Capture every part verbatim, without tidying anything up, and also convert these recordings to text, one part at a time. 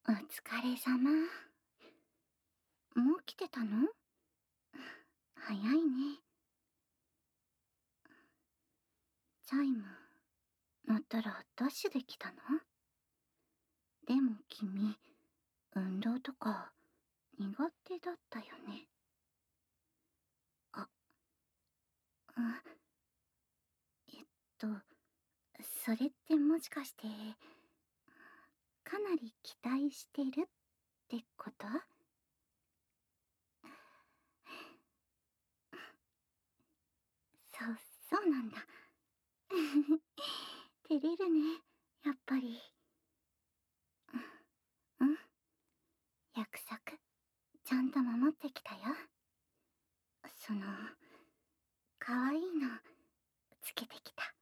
お疲れ様。もう来てたの？早いね。チャイム鳴ったらダッシュで来たの？でも君、運動とか苦手だったよね。あ、うん、えっと、それってもしかして、かなり期待してるってこと？そう、そうなんだ。照れるね、やっぱり。うん、約束、ちゃんと守ってきたよ。その、かわいいの、つけてきた。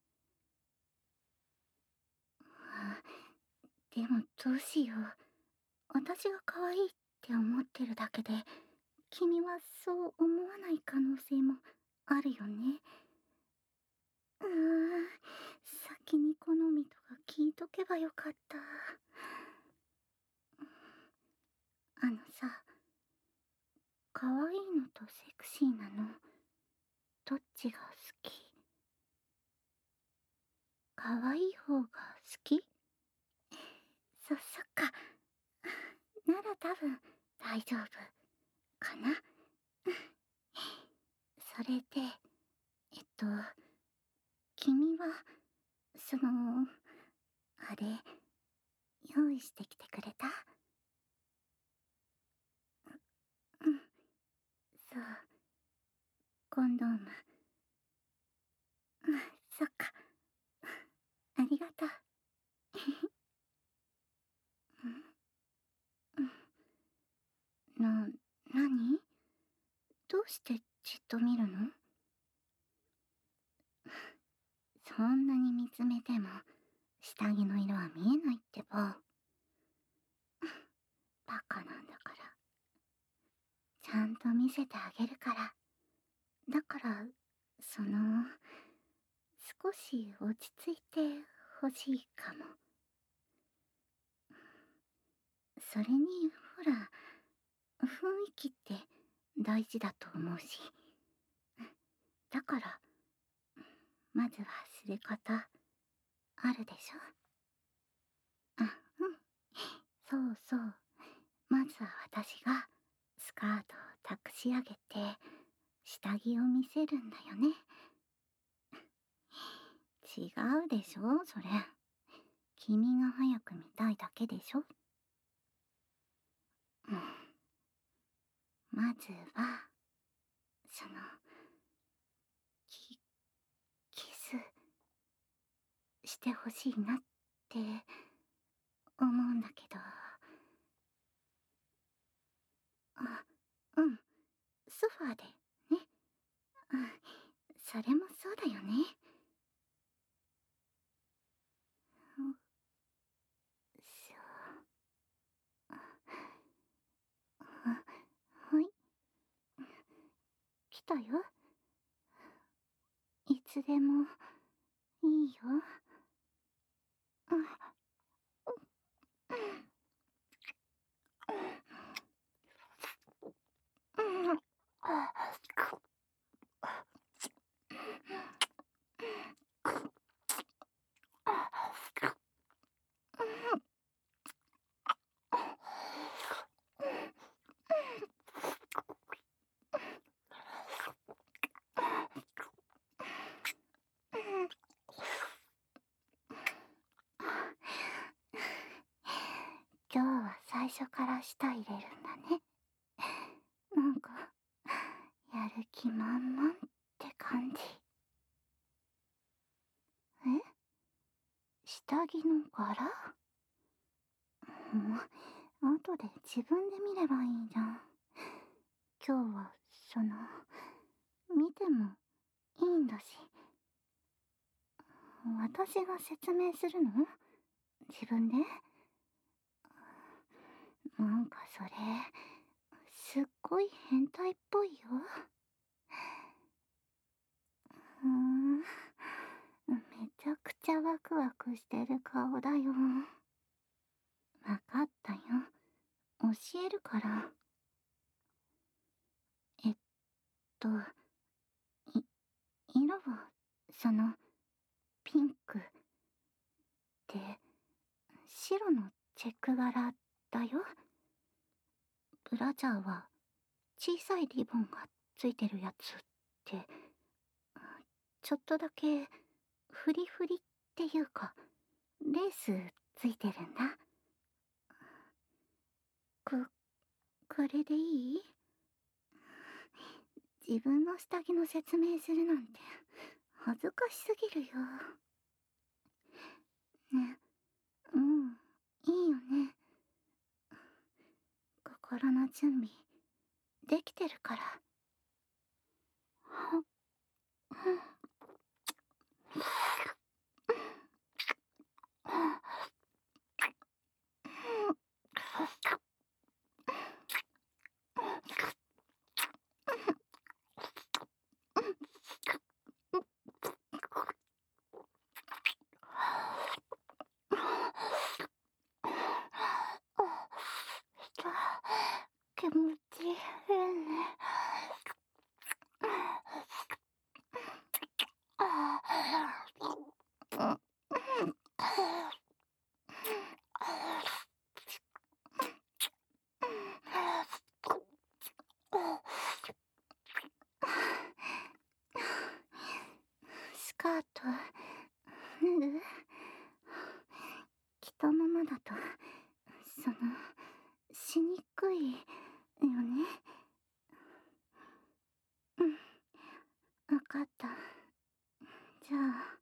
あ、でもどうしよう。私が可愛いって思ってるだけで、君はそう思わない可能性もあるよね。うーん、先に好みとか聞いとけばよかった。あのさ、可愛いのとセクシーなの、どっちが好き？可愛い方が好き？そ、そっか。なら多分大丈夫かな。それで、えっと、君は、その、あれ、用意してきてくれた？うん、そう、コンドーム。うん、そっか。ありがとう。うん、な、なに？どうしてじっと見るの？そんなに見つめても、下着の色は見えないってば。バカなんだから。ちゃんと見せてあげるから。だから、その、少し落ち着いてほしいかも。それに、ほら、雰囲気って大事だと思うし。だから、まずはすること、あるでしょ？あ、うん。そうそう。まずは私が、スカートを託し上げて、下着を見せるんだよね。違うでしょそれ。君が早く見たいだけでしょ？うん。まずは、その、キ、キス、してほしいなって、思うんだけど。あ、うん。ソファーで、ね。うん。それもそうだよね。うん、そう。あ、はい。来たよ。いつでも、いいよ。うん。うん。今日は最初から舌入れるんだね。なんか、やる気満々って感じ。え？下着の柄？もう、後で自分で見ればいいじゃん。今日は、その、見てもいいんだし。私が説明するの？自分で？なんかそれ、すっごい変態っぽいよ。うーん、めちゃくちゃワクワクしてる顔だよ。 わかったよ。教えるから。えっと、い、色は、その、ピンクで、白のチェック柄だよ。ブラジャーは、小さいリボンがついてるやつって、ちょっとだけ、フリフリっていうか、レースついてるんだ。こ、これでいい？自分の下着の説明するなんて、恥ずかしすぎるよ。ね、うん、いいよね。心の準備、できてるから。気持ちいいね。スカート脱ぐ？着たままだと、その、しにくいよね。うん、わかった。じゃあ、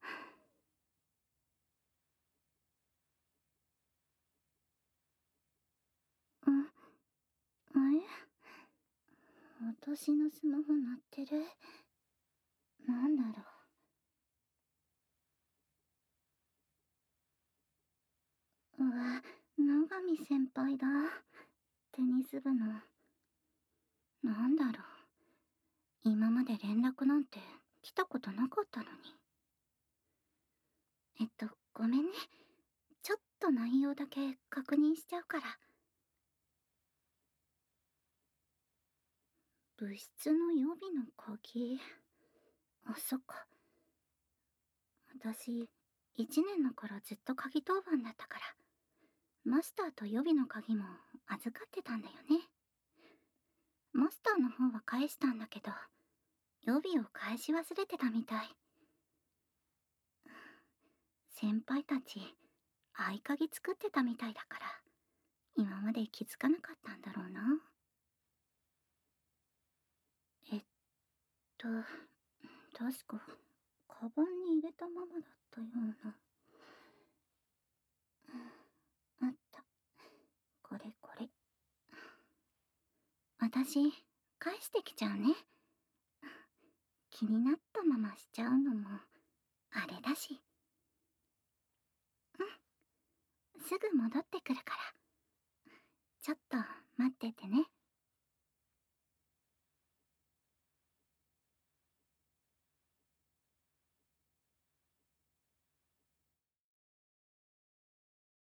うん、あれ？私のスマホ鳴ってる？なんだろう。うわ、野上先輩だ。テニス部の。なんだろう。今まで連絡なんて来たことなかったのに。えっと、ごめんね。ちょっと内容だけ確認しちゃうから。部室の予備の鍵。あ、そっか。私、一年の頃ずっと鍵当番だったから、マスターと予備の鍵も預かってたんだよね。マスターの方は返したんだけど、予備を返し忘れてたみたい。先輩たち、合鍵作ってたみたいだから、今まで気づかなかったんだろうな。えっと、確か、カバンに入れたままだったような。あった。これこれ。私、返してきちゃうね。気になったまましちゃうのも、あれだし。うん、すぐ戻ってくるから。ちょっと待っててね。